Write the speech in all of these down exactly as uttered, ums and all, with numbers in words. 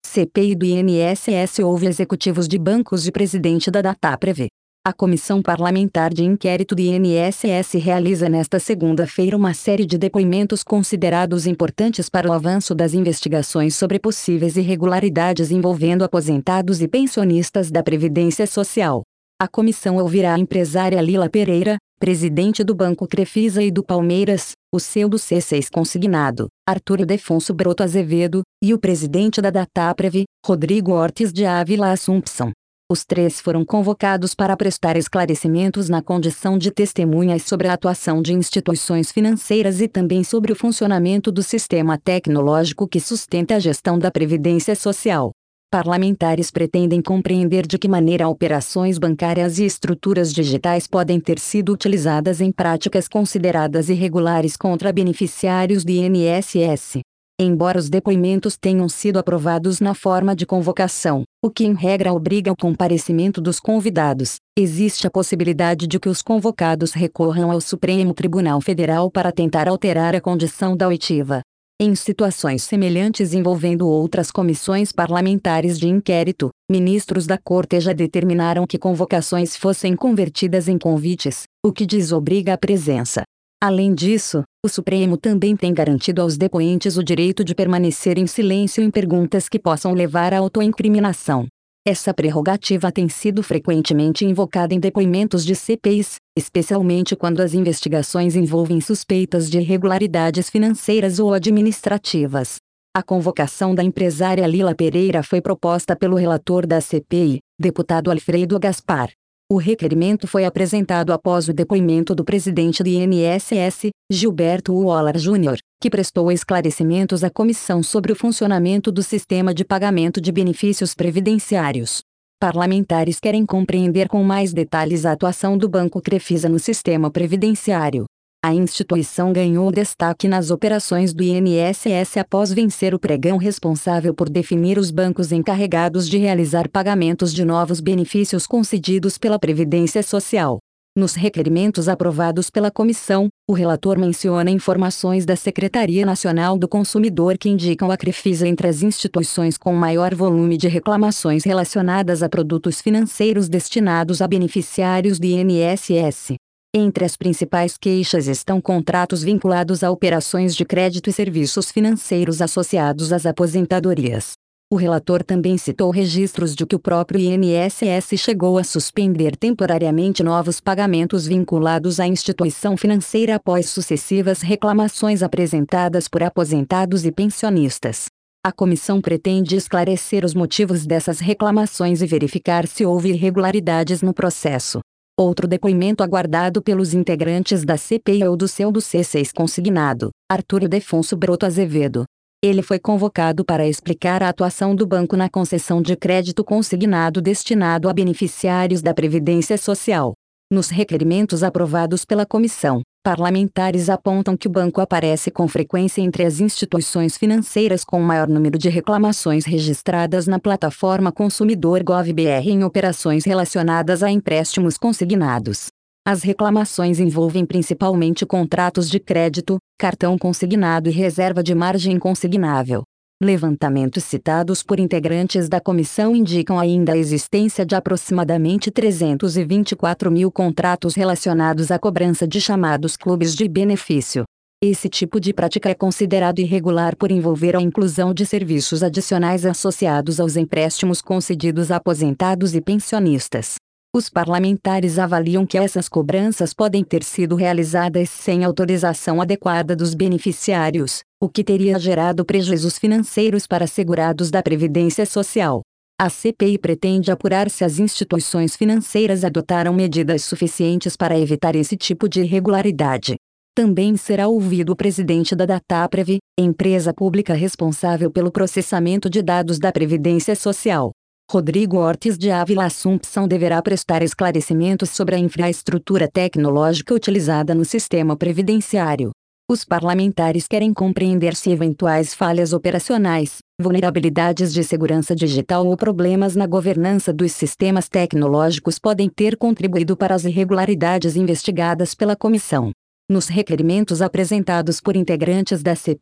C P I do I N S S ouve executivos de bancos e presidente da Dataprev. A Comissão Parlamentar de Inquérito do I N S S realiza nesta segunda-feira uma série de depoimentos considerados importantes para o avanço das investigações sobre possíveis irregularidades envolvendo aposentados e pensionistas da Previdência Social. A comissão ouvirá a empresária Lila Pereira, presidente do Banco Crefisa e do Palmeiras, o C E O do C seis consignado, Arthur Ildefonso Broto Azevedo, e o presidente da Dataprev, Rodrigo Ortiz de Ávila Assumpção. Os três foram convocados para prestar esclarecimentos na condição de testemunhas sobre a atuação de instituições financeiras e também sobre o funcionamento do sistema tecnológico que sustenta a gestão da Previdência Social. Parlamentares pretendem compreender de que maneira operações bancárias e estruturas digitais podem ter sido utilizadas em práticas consideradas irregulares contra beneficiários do I N S S. Embora os depoimentos tenham sido aprovados na forma de convocação, o que em regra obriga o comparecimento dos convidados, existe a possibilidade de que os convocados recorram ao Supremo Tribunal Federal para tentar alterar a condição da oitiva. Em situações semelhantes envolvendo outras comissões parlamentares de inquérito, ministros da Corte já determinaram que convocações fossem convertidas em convites, o que desobriga a presença. Além disso, o Supremo também tem garantido aos depoentes o direito de permanecer em silêncio em perguntas que possam levar à autoincriminação. Essa prerrogativa tem sido frequentemente invocada em depoimentos de C P Is, especialmente quando as investigações envolvem suspeitas de irregularidades financeiras ou administrativas. A convocação da empresária Lila Pereira foi proposta pelo relator da C P I, deputado Alfredo Gaspar. O requerimento foi apresentado após o depoimento do presidente do I N S S, Gilberto Uolar Júnior, que prestou esclarecimentos à comissão sobre o funcionamento do sistema de pagamento de benefícios previdenciários. Parlamentares querem compreender com mais detalhes a atuação do Banco Crefisa no sistema previdenciário. A instituição ganhou destaque nas operações do I N S S após vencer o pregão responsável por definir os bancos encarregados de realizar pagamentos de novos benefícios concedidos pela Previdência Social. Nos requerimentos aprovados pela comissão, o relator menciona informações da Secretaria Nacional do Consumidor que indicam a Crefisa entre as instituições com maior volume de reclamações relacionadas a produtos financeiros destinados a beneficiários do I N S S. Entre as principais queixas estão contratos vinculados a operações de crédito e serviços financeiros associados às aposentadorias. O relator também citou registros de que o próprio I N S S chegou a suspender temporariamente novos pagamentos vinculados à instituição financeira após sucessivas reclamações apresentadas por aposentados e pensionistas. A comissão pretende esclarecer os motivos dessas reclamações e verificar se houve irregularidades no processo. Outro depoimento aguardado pelos integrantes da C P I é o do C E O do C seis consignado, Arthur Ildefonso Broto Azevedo. Ele foi convocado para explicar a atuação do banco na concessão de crédito consignado destinado a beneficiários da Previdência Social. Nos requerimentos aprovados pela comissão, parlamentares apontam que o banco aparece com frequência entre as instituições financeiras com o maior número de reclamações registradas na plataforma Consumidor Gov.br em operações relacionadas a empréstimos consignados. As reclamações envolvem principalmente contratos de crédito, cartão consignado e reserva de margem consignável. Levantamentos citados por integrantes da comissão indicam ainda a existência de aproximadamente trezentos e vinte e quatro mil contratos relacionados à cobrança de chamados clubes de benefício. Esse tipo de prática é considerado irregular por envolver a inclusão de serviços adicionais associados aos empréstimos concedidos a aposentados e pensionistas. Os parlamentares avaliam que essas cobranças podem ter sido realizadas sem autorização adequada dos beneficiários, o que teria gerado prejuízos financeiros para segurados da Previdência Social. A C P I pretende apurar se as instituições financeiras adotaram medidas suficientes para evitar esse tipo de irregularidade. Também será ouvido o presidente da Dataprev, empresa pública responsável pelo processamento de dados da Previdência Social. Rodrigo Ortiz de Ávila Assumpção deverá prestar esclarecimentos sobre a infraestrutura tecnológica utilizada no sistema previdenciário. Os parlamentares querem compreender se eventuais falhas operacionais, vulnerabilidades de segurança digital ou problemas na governança dos sistemas tecnológicos podem ter contribuído para as irregularidades investigadas pela comissão. Nos requerimentos apresentados por integrantes da C P I,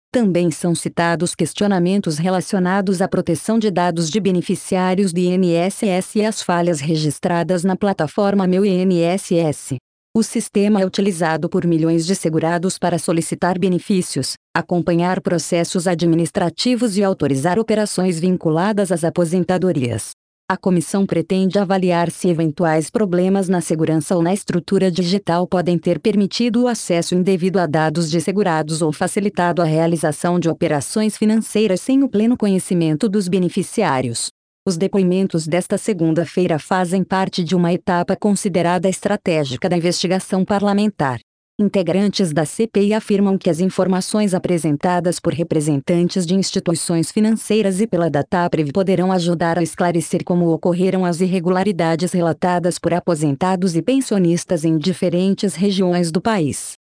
Também são citados questionamentos relacionados à proteção de dados de beneficiários do I N S S e as falhas registradas na plataforma Meu I N S S. O sistema é utilizado por milhões de segurados para solicitar benefícios, acompanhar processos administrativos e autorizar operações vinculadas às aposentadorias. A comissão pretende avaliar se eventuais problemas na segurança ou na estrutura digital podem ter permitido o acesso indevido a dados de segurados ou facilitado a realização de operações financeiras sem o pleno conhecimento dos beneficiários. Os depoimentos desta segunda-feira fazem parte de uma etapa considerada estratégica da investigação parlamentar. Integrantes da C P I afirmam que as informações apresentadas por representantes de instituições financeiras e pela Dataprev poderão ajudar a esclarecer como ocorreram as irregularidades relatadas por aposentados e pensionistas em diferentes regiões do país.